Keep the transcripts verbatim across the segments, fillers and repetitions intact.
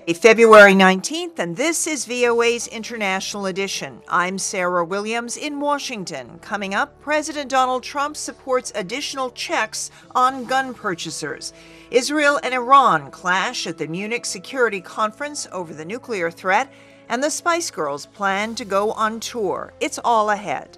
February nineteenth, and this is V O A's International Edition. I'm Sarah Williams in Washington. Coming up, President Donald Trump supports additional checks on gun purchasers. Israel and Iran clash at the Munich Security Conference over the nuclear threat, and the Spice Girls plan to go on tour. It's all ahead.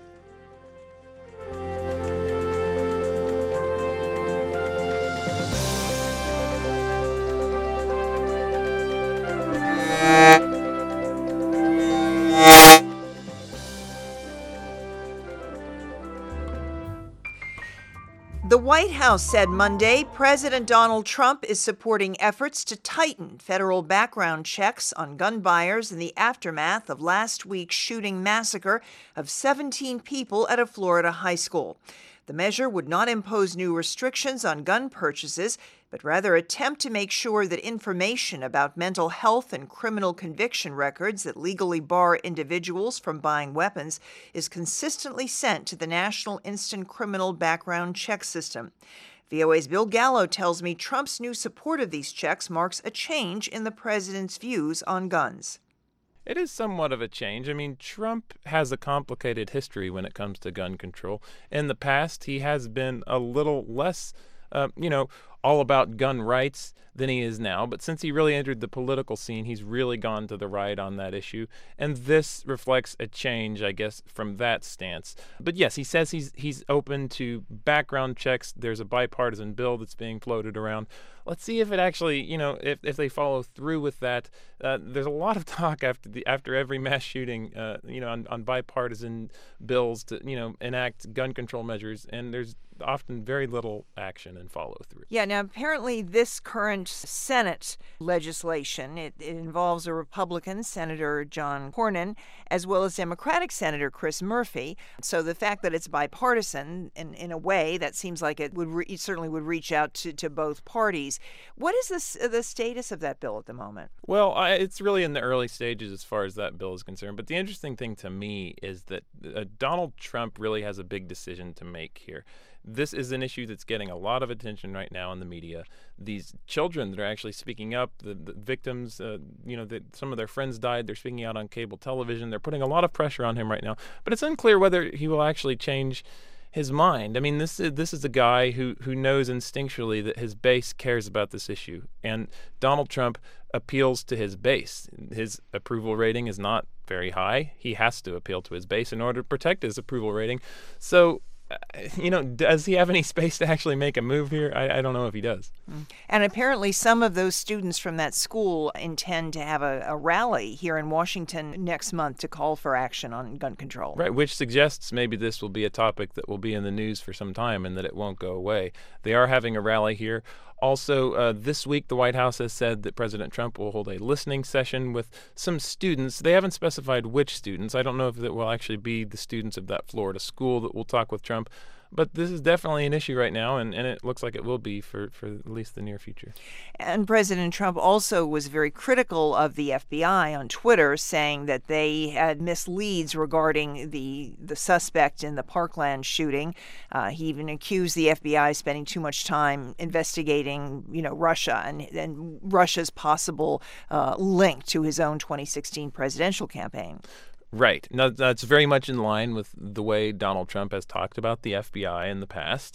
The White House said Monday President Donald Trump is supporting efforts to tighten federal background checks on gun buyers in the aftermath of last week's shooting massacre of seventeen people at a Florida high school. The measure would not impose new restrictions on gun purchases, but rather attempt to make sure that information about mental health and criminal conviction records that legally bar individuals from buying weapons is consistently sent to the National Instant Criminal Background Check System. V O A's Bill Gallo tells me Trump's new support of these checks marks a change in the president's views on guns. It is somewhat of a change. I mean, Trump has a complicated history when it comes to gun control. In the past, he has been a little less, uh, you know, all about gun rights than he is now. But since he really entered the political scene, he's really gone to the right on that issue. And this reflects a change, I guess, from that stance. But yes, he says he's he's open to background checks. There's a bipartisan bill that's being floated around. Let's see if it actually, you know, if, if they follow through with that. Uh, there's a lot of talk after the after every mass shooting, uh, you know, on, on bipartisan bills to, you know, enact gun control measures, and there's often very little action and follow through. Yeah, now apparently this current Senate legislation, it, it involves a Republican, Senator John Cornyn, as well as Democratic Senator Chris Murphy. So the fact that it's bipartisan, in, in a way, that seems like it would re- it certainly would reach out to, to both parties. What is this, the status of that bill at the moment? Well, I, it's really in the early stages as far as that bill is concerned. But the interesting thing to me is that uh, Donald Trump really has a big decision to make here. This is an issue that's getting a lot of attention right now in the media. These children that are actually speaking up, the, the victims, uh, you know, that some of their friends died, they're speaking out on cable television. They're putting a lot of pressure on him right now. But it's unclear whether he will actually change his mind. I mean, this is, this is a guy who, who knows instinctually that his base cares about this issue. And Donald Trump appeals to his base. His approval rating is not very high. He has to appeal to his base in order to protect his approval rating. So, you know, does he have any space to actually make a move here? I, I don't know if he does. And apparently some of those students from that school intend to have a, a rally here in Washington next month to call for action on gun control. Right, which suggests maybe this will be a topic that will be in the news for some time and that it won't go away. They are having a rally here. Also, uh, this week, the White House has said that President Trump will hold a listening session with some students. They haven't specified which students. I don't know if it will actually be the students of that Florida school that will talk with Trump. But this is definitely an issue right now, and, and it looks like it will be for, for at least the near future. And President Trump also was very critical of the F B I on Twitter, saying that they had misleads regarding the the suspect in the Parkland shooting. Uh, he even accused the F B I spending too much time investigating, you know, Russia and, and Russia's possible uh, link to his own twenty sixteen presidential campaign. Right. Now, that's very much in line with the way Donald Trump has talked about the F B I in the past.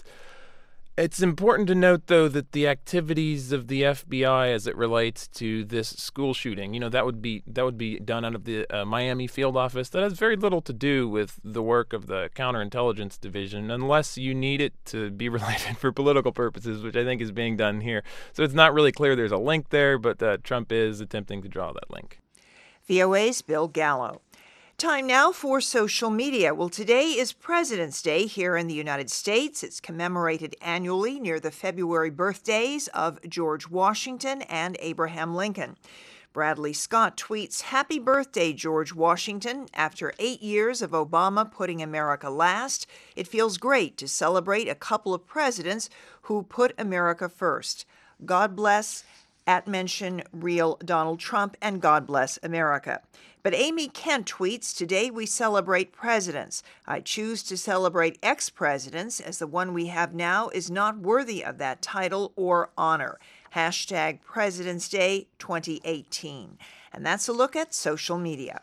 It's important to note, though, that the activities of the F B I as it relates to this school shooting, you know, that would be that would be done out of the uh, Miami field office. That has very little to do with the work of the counterintelligence division, unless you need it to be related for political purposes, which I think is being done here. So it's not really clear there's a link there, but uh, Trump is attempting to draw that link. V O A's Bill Gallo. Time now for social media. Well, today is President's Day here in the United States. It's commemorated annually near the February birthdays of George Washington and Abraham Lincoln. Bradley Scott tweets, "Happy birthday, George Washington. After eight years of Obama putting America last, it feels great to celebrate a couple of presidents who put America first. God bless, at mention real Donald Trump, and God bless America." But Amy Kent tweets, "Today we celebrate presidents. I choose to celebrate ex-presidents as the one we have now is not worthy of that title or honor. Hashtag President's Day twenty eighteen. And that's a look at social media.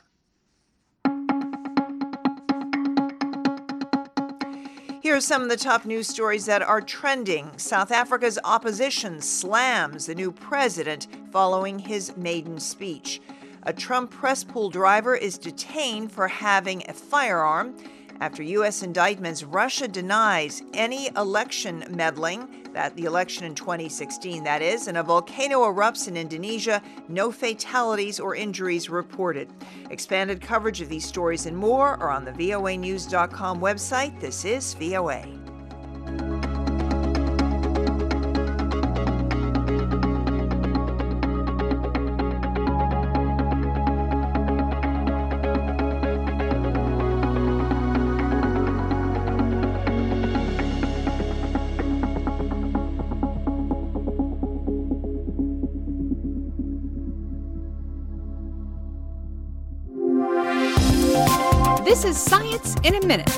Here are some of the top news stories that are trending. South Africa's opposition slams the new president following his maiden speech. A Trump press pool driver is detained for having a firearm. After U S indictments, Russia denies any election meddling, that the election in twenty sixteen, that is, and a volcano erupts in Indonesia. No fatalities or injuries reported. Expanded coverage of these stories and more are on the V O A news dot com website. This is V O A. This is Science in a Minute.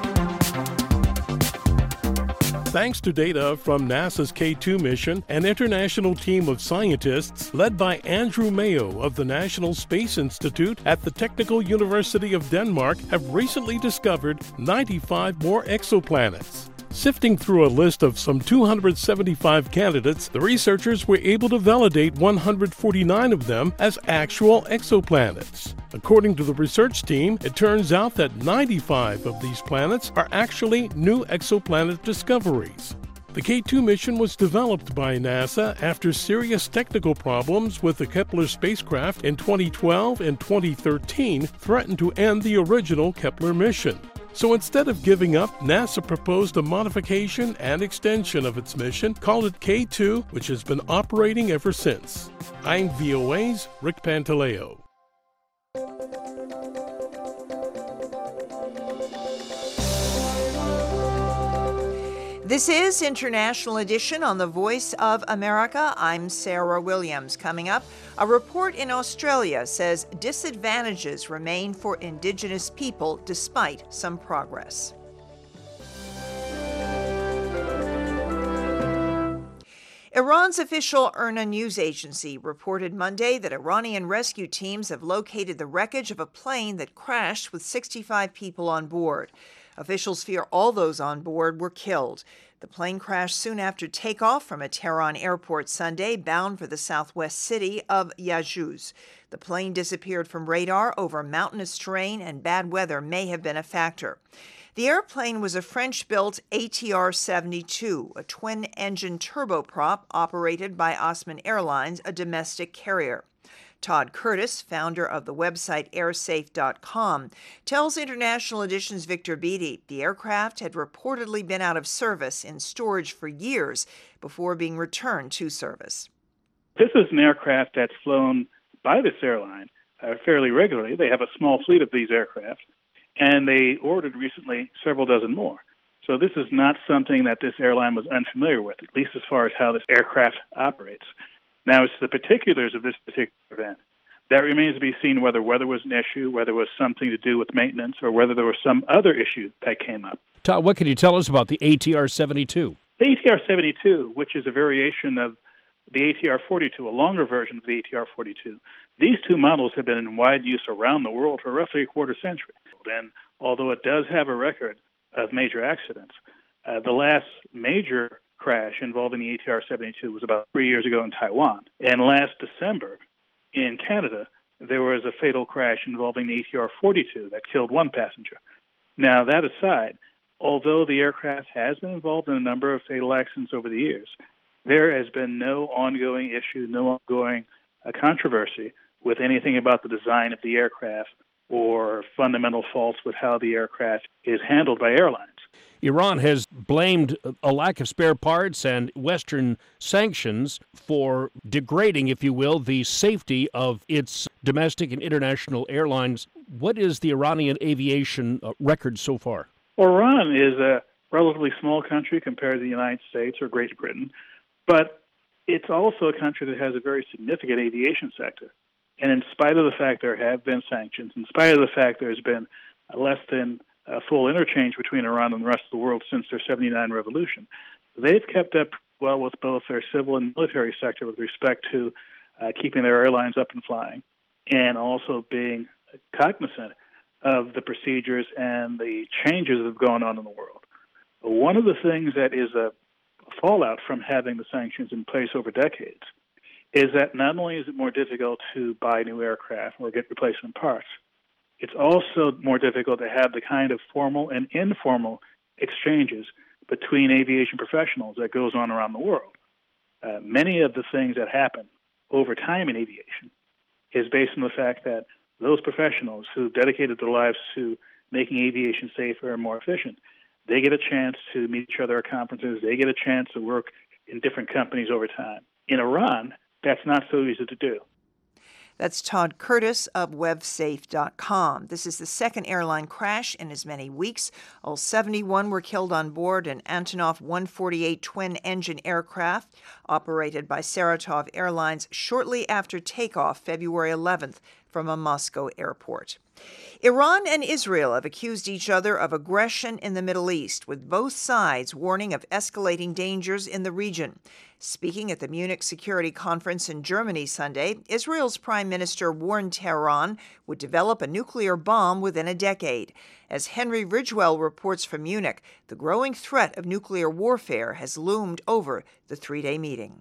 Thanks to data from NASA's K two mission, an international team of scientists led by Andrew Mayo of the National Space Institute at the Technical University of Denmark have recently discovered ninety-five more exoplanets. Sifting through a list of some two hundred seventy-five candidates, the researchers were able to validate one hundred forty-nine of them as actual exoplanets. According to the research team, it turns out that ninety-five of these planets are actually new exoplanet discoveries. The K two mission was developed by NASA after serious technical problems with the Kepler spacecraft in twenty twelve and twenty thirteen threatened to end the original Kepler mission. So instead of giving up, NASA proposed a modification and extension of its mission, called it K two, which has been operating ever since. I'm V O A's Rick Pantaleo. This is International Edition on the Voice of America. I'm Sarah Williams. Coming up, a report in Australia says disadvantages remain for Indigenous people despite some progress. Iran's official IRNA news agency reported Monday that Iranian rescue teams have located the wreckage of a plane that crashed with sixty-five people on board. Officials fear all those on board were killed. The plane crashed soon after takeoff from a Tehran airport Sunday, bound for the southwest city of Yavuz. The plane disappeared from radar over mountainous terrain, and bad weather may have been a factor. The airplane was a French-built A T R seventy-two, a twin-engine turboprop operated by Osman Airlines, a domestic carrier. Todd Curtis, founder of the website airsafe dot com, tells International Edition's Victor Beattie the aircraft had reportedly been out of service in storage for years before being returned to service. This is an aircraft that's flown by this airline uh, fairly regularly. They have a small fleet of these aircraft, and they ordered recently several dozen more. So this is not something that this airline was unfamiliar with, at least as far as how this aircraft operates. Now, as to the particulars of this particular event, that remains to be seen whether weather was an issue, whether it was something to do with maintenance, or whether there was some other issue that came up. Todd, what can you tell us about the A T R seventy-two? The A T R seventy-two, which is a variation of the A T R forty-two, a longer version of the A T R forty-two, these two models have been in wide use around the world for roughly a quarter century. And although it does have a record of major accidents, uh, the last major crash involving the A T R seventy-two was about three years ago in Taiwan. And last December in Canada, there was a fatal crash involving the A T R forty-two that killed one passenger. Now, that aside, although the aircraft has been involved in a number of fatal accidents over the years, there has been no ongoing issue, no ongoing uh, controversy with anything about the design of the aircraft or fundamental faults with how the aircraft is handled by airlines. Iran has blamed a lack of spare parts and Western sanctions for degrading, if you will, the safety of its domestic and international airlines. What is the Iranian aviation record so far? Well, Iran is a relatively small country compared to the United States or Great Britain, but it's also a country that has a very significant aviation sector. And in spite of the fact there have been sanctions, in spite of the fact there's been less than a full interchange between Iran and the rest of the world since their seventy-nine revolution, they've kept up well with both their civil and military sector with respect to uh, keeping their airlines up and flying, and also being cognizant of the procedures and the changes that have gone on in the world. One of the things that is a fallout from having the sanctions in place over decades is that not only is it more difficult to buy new aircraft or get replacement parts, it's also more difficult to have the kind of formal and informal exchanges between aviation professionals that goes on around the world. Uh, many of the things that happen over time in aviation is based on the fact that those professionals who dedicated their lives to making aviation safer and more efficient, they get a chance to meet each other at conferences. They get a chance to work in different companies over time. In Iran, that's not so easy to do. That's Todd Curtis of WebSafe dot com. This is the second airline crash in as many weeks. All seventy-one were killed on board an Antonov one forty-eight twin-engine aircraft operated by Saratov Airlines shortly after takeoff February eleventh from a Moscow airport. Iran and Israel have accused each other of aggression in the Middle East, with both sides warning of escalating dangers in the region. Speaking at the Munich Security Conference in Germany Sunday, Israel's prime minister warned Tehran would develop a nuclear bomb within a decade. As Henry Ridgewell reports from Munich, the growing threat of nuclear warfare has loomed over the three-day meeting.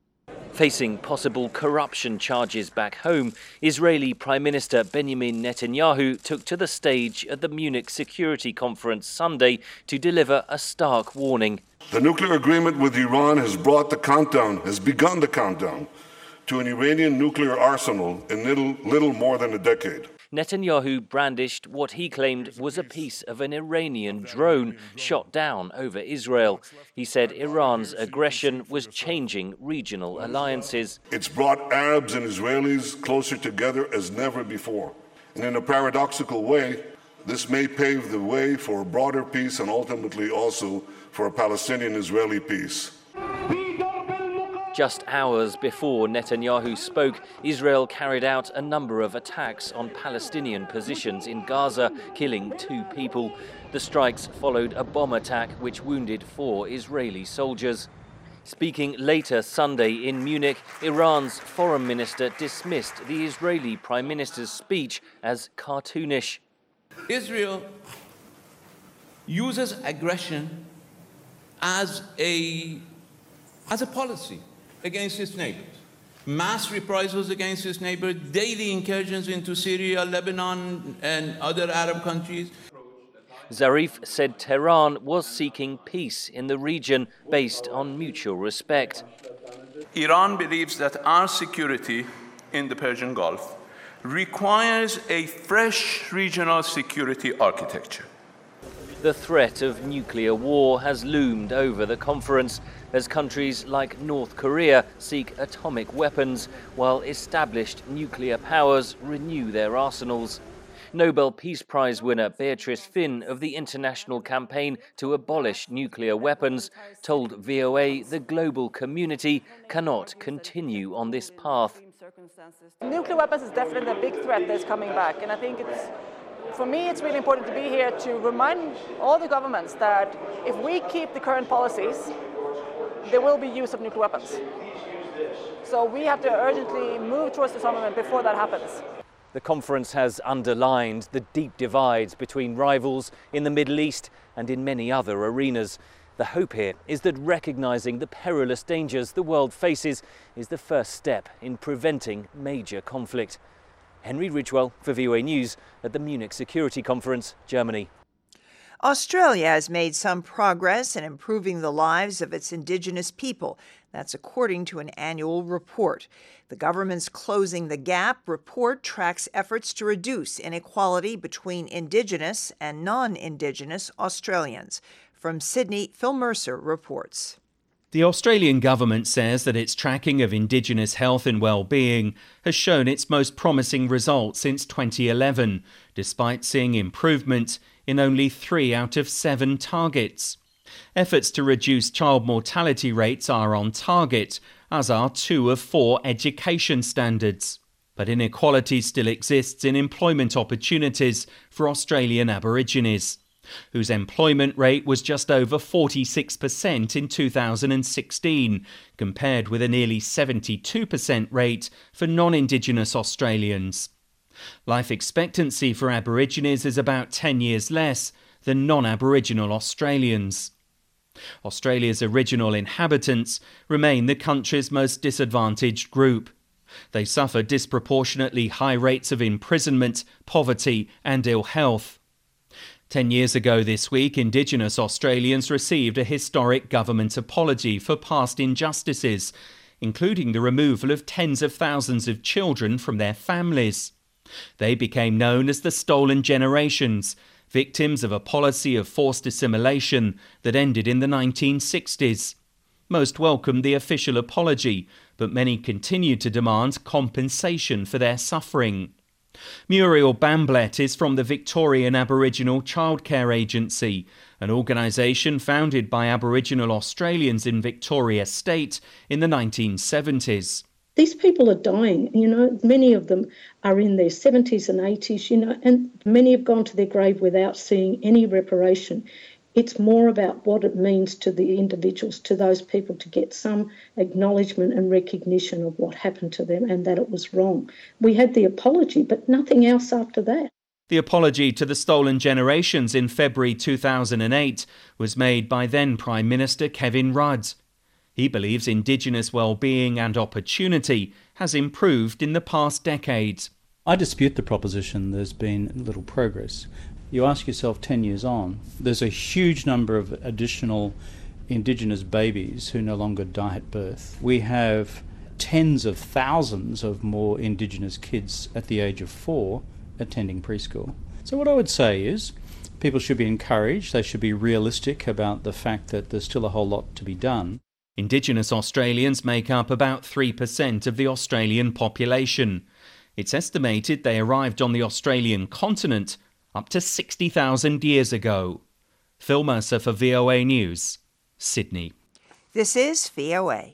Facing possible corruption charges back home, Israeli Prime Minister Benjamin Netanyahu took to the stage at the Munich Security Conference Sunday to deliver a stark warning. The nuclear agreement with Iran has brought the countdown, has begun the countdown to an Iranian nuclear arsenal in little, little more than a decade. Netanyahu brandished what he claimed was a piece of an Iranian drone shot down over Israel. He said Iran's aggression was changing regional alliances. It's brought Arabs and Israelis closer together as never before. And in a paradoxical way, this may pave the way for a broader peace and ultimately also for a Palestinian-Israeli peace. Just hours before Netanyahu spoke, Israel carried out a number of attacks on Palestinian positions in Gaza, killing two people. The strikes followed a bomb attack which wounded four Israeli soldiers. Speaking later Sunday in Munich, Iran's foreign minister dismissed the Israeli prime minister's speech as cartoonish. Israel uses aggression as a, as a policy against its neighbors. Mass reprisals against its neighbors, daily incursions into Syria, Lebanon, and other Arab countries. Zarif said Tehran was seeking peace in the region based on mutual respect. Iran believes that our security in the Persian Gulf requires a fresh regional security architecture. The threat of nuclear war has loomed over the conference as countries like North Korea seek atomic weapons while established nuclear powers renew their arsenals. Nobel Peace Prize winner Beatrice Finn of the International Campaign to Abolish Nuclear Weapons told V O A the global community cannot continue on this path. Nuclear weapons is definitely a big threat that's coming back, and I think it's For me, it's really important to be here to remind all the governments that if we keep the current policies, there will be use of nuclear weapons. So we have to urgently move towards disarmament before that happens. The conference has underlined the deep divides between rivals in the Middle East and in many other arenas. The hope here is that recognizing the perilous dangers the world faces is the first step in preventing major conflict. Henry Ridgewell for V O A News at the Munich Security Conference, Germany. Australia has made some progress in improving the lives of its Indigenous people. That's according to an annual report. The government's Closing the Gap report tracks efforts to reduce inequality between Indigenous and non-Indigenous Australians. From Sydney, Phil Mercer reports. The Australian government says that its tracking of Indigenous health and well-being has shown its most promising results since twenty eleven, despite seeing improvement in only three out of seven targets. Efforts to reduce child mortality rates are on target, as are two of four education standards. But inequality still exists in employment opportunities for Australian Aborigines. whose employment rate was just over forty-six percent in two thousand sixteen, compared with a nearly seventy-two percent rate for non-Indigenous Australians. Life expectancy for Aborigines is about ten years less than non-Aboriginal Australians. Australia's original inhabitants remain the country's most disadvantaged group. They suffer disproportionately high rates of imprisonment, poverty and ill health. Ten years ago this week, Indigenous Australians received a historic government apology for past injustices, including the removal of tens of thousands of children from their families. They became known as the Stolen Generations, victims of a policy of forced assimilation that ended in the nineteen sixties. Most welcomed the official apology, but many continued to demand compensation for their suffering. Muriel Bamblett is from the Victorian Aboriginal Childcare Agency, an organisation founded by Aboriginal Australians in Victoria State in the nineteen seventies. These people are dying, you know, many of them are in their seventies and eighties, you know, and many have gone to their grave without seeing any reparation. It's more about what it means to the individuals, to those people, to get some acknowledgement and recognition of what happened to them and that it was wrong. We had the apology, but nothing else after that. The apology to the Stolen Generations in February two thousand eight was made by then Prime Minister Kevin Rudd. He believes Indigenous well-being and opportunity has improved in the past decades. I dispute the proposition there's been little progress. You ask yourself ten years on, there's a huge number of additional Indigenous babies who no longer die at birth. We have tens of thousands of more Indigenous kids at the age of four attending preschool. So what I would say is people should be encouraged, they should be realistic about the fact that there's still a whole lot to be done. Indigenous Australians make up about three percent of the Australian population. It's estimated they arrived on the Australian continent up to sixty thousand years ago. Phil Mercer for V O A News, Sydney. This is V O A.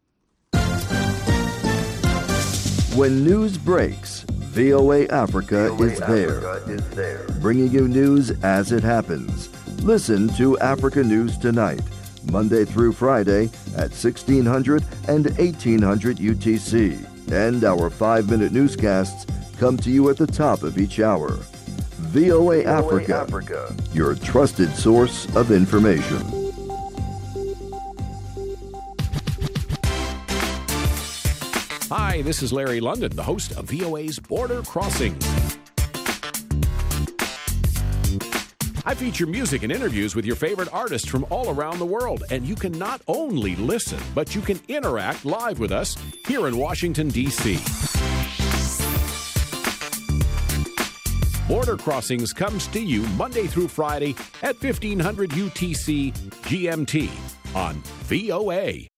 When news breaks, V O A Africa, V O A is, there, Africa is there, bringing you news as it happens. Listen to Africa News Tonight, Monday through Friday at sixteen hundred and eighteen hundred U T C. And our five-minute newscasts come to you at the top of each hour. V O A, V O A Africa, Africa, your trusted source of information. Hi, this is Larry London, the host of V O A's Border Crossings. I feature music and interviews with your favorite artists from all around the world, and you can not only listen, but you can interact live with us here in Washington, D C Border Crossings comes to you Monday through Friday at fifteen hundred U T C G M T on V O A.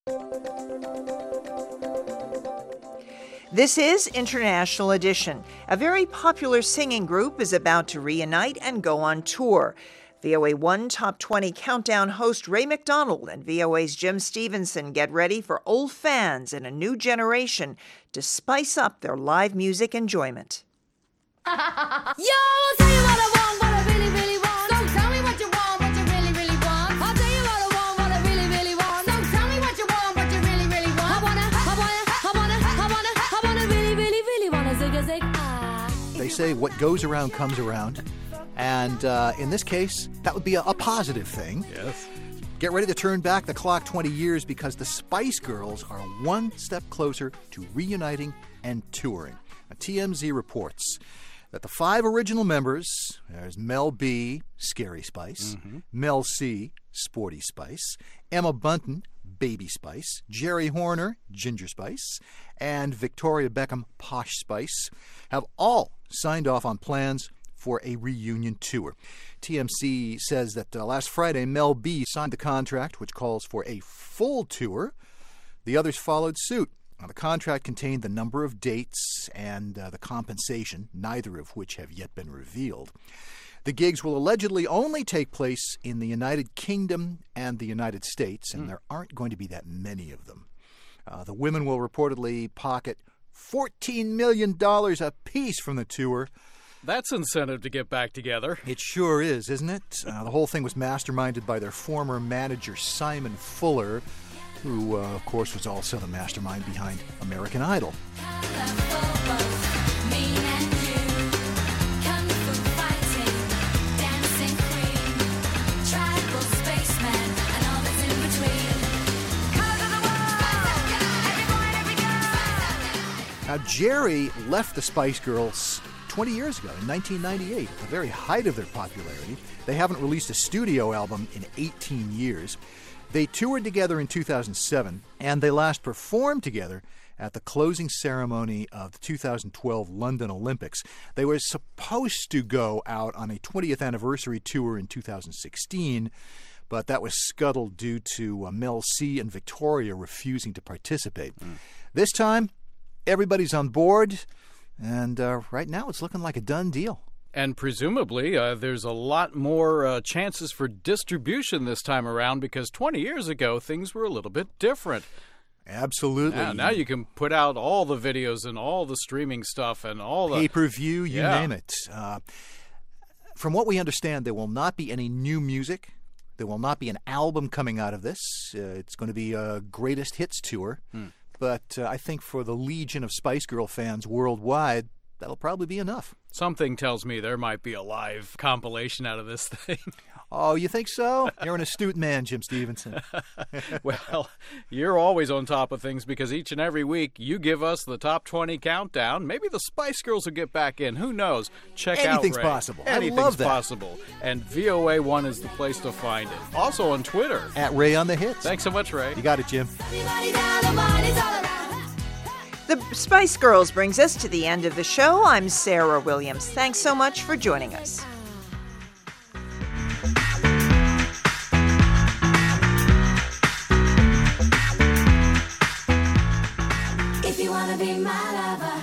This is International Edition. A very popular singing group is about to reunite and go on tour. V O A one Top twenty Countdown host Ray McDonald and V O A's Jim Stevenson get ready for old fans and a new generation to spice up their live music enjoyment. Yo, I'll tell you what I want, what I really, really want. So tell me what you want, what you really, really want. I'll tell you what I want, what I really, really want. So tell me what you want, what you really, really want. I wanna, I wanna, I wanna, I wanna, I wanna really, really, really wanna zig a zig ah. They say what goes around comes around, and uh, in this case, that would be a, a positive thing. Yes. Get ready to turn back the clock twenty years because the Spice Girls are one step closer to reuniting and touring. Now, T M Z reports that the five original members, there's Mel B, Scary Spice, mm-hmm. Mel C, Sporty Spice, Emma Bunton, Baby Spice, Jerry Horner, Ginger Spice, and Victoria Beckham, Posh Spice, have all signed off on plans for a reunion tour. T M Z says that uh, last Friday, Mel B signed the contract, which calls for a full tour. The others followed suit. Now, the contract contained the number of dates and uh, the compensation, neither of which have yet been revealed. The gigs will allegedly only take place in the United Kingdom and the United States, and mm. there aren't going to be that many of them. Uh, the women will reportedly pocket fourteen million dollars apiece from the tour, That's incentive to get back together. It sure is, isn't it? Uh, the whole thing was masterminded by their former manager, Simon Fuller, who, uh, of course, was also the mastermind behind American Idol. Now, Jerry left the Spice Girls twenty years ago, in nineteen ninety-eight, at the very height of their popularity. They haven't released a studio album in eighteen years. They toured together in two thousand seven, and they last performed together at the closing ceremony of the two thousand twelve London Olympics. They were supposed to go out on a twentieth anniversary tour in two thousand sixteen, but that was scuttled due to uh, Mel C and Victoria refusing to participate. Mm. This time, everybody's on board, and uh, right now it's looking like a done deal. And presumably, uh, there's a lot more uh, chances for distribution this time around, because twenty years ago, things were a little bit different. Absolutely. Now, now you can put out all the videos and all the streaming stuff and all the... pay-per-view, you yeah. name it. Uh, from what we understand, there will not be any new music. There will not be an album coming out of this. Uh, it's going to be a greatest hits tour. Hmm. But uh, I think for the legion of Spice Girl fans worldwide, that'll probably be enough. Something tells me there might be a live compilation out of this thing. Oh, you think so? You're an astute man, Jim Stevenson. Well, you're always on top of things, because each and every week you give us the top twenty countdown. Maybe the Spice Girls will get back in. Who knows? Check Anything's out Ray. Anything's possible. Anything's I love that. possible. And V O A one is the place to find it. Also on Twitter. At Ray on the Hits. Thanks so much, Ray. You got it, Jim. The Spice Girls brings us to the end of the show. I'm Sarah Williams. Thanks so much for joining us. If you wanna be my lover.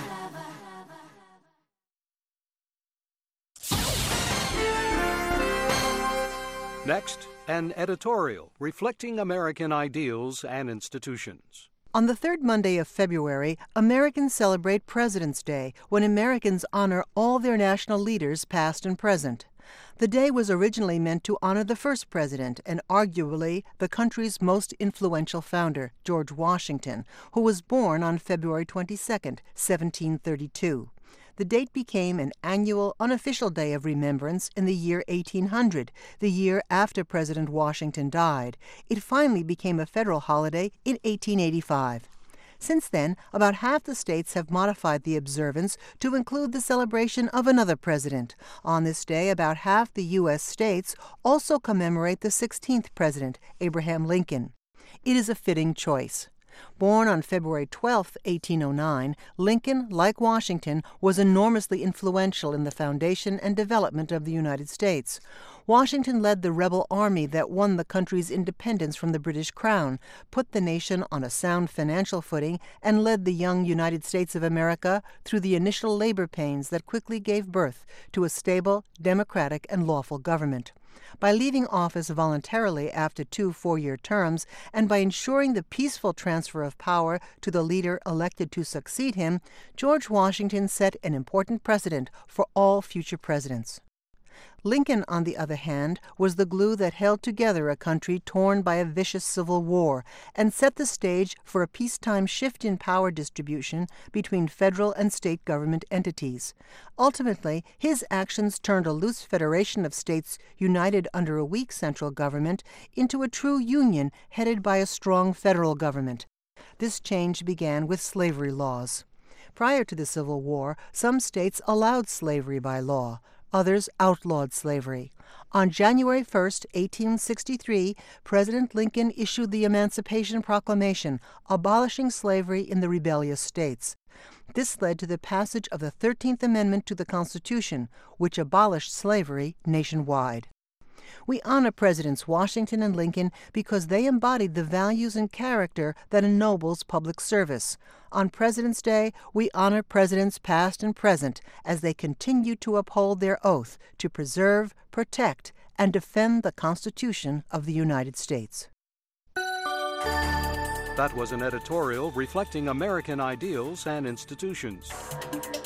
Next, an editorial reflecting American ideals and institutions. On the third Monday of February, Americans celebrate President's Day, when Americans honor all their national leaders, past and present. The day was originally meant to honor the first president and arguably the country's most influential founder, George Washington, who was born on February twenty-second, seventeen thirty-two. The date became an annual, unofficial day of remembrance in the year eighteen hundred, the year after President Washington died. It finally became a federal holiday in eighteen eighty-five. Since then, about half the states have modified the observance to include the celebration of another president. On this day, about half the U S states also commemorate the sixteenth president, Abraham Lincoln. It is a fitting choice. Born on February twelfth, eighteen oh nine, Lincoln, like Washington, was enormously influential in the foundation and development of the United States. Washington led the rebel army that won the country's independence from the British Crown, put the nation on a sound financial footing, and led the young United States of America through the initial labor pains that quickly gave birth to a stable, democratic, and lawful government. By leaving office voluntarily after two four-year terms, and by ensuring the peaceful transfer of power to the leader elected to succeed him, George Washington set an important precedent for all future presidents. Lincoln, on the other hand, was the glue that held together a country torn by a vicious civil war and set the stage for a peacetime shift in power distribution between federal and state government entities. Ultimately, his actions turned a loose federation of states united under a weak central government into a true union headed by a strong federal government. This change began with slavery laws. Prior to the Civil War, some states allowed slavery by law. Others outlawed slavery. On January first, eighteen sixty-three, President Lincoln issued the Emancipation Proclamation, abolishing slavery in the rebellious states. This led to the passage of the thirteenth Amendment to the Constitution, which abolished slavery nationwide. We honor Presidents Washington and Lincoln because they embodied the values and character that ennobles public service. On President's Day, we honor presidents past and present as they continue to uphold their oath to preserve, protect, and defend the Constitution of the United States. That was an editorial reflecting American ideals and institutions.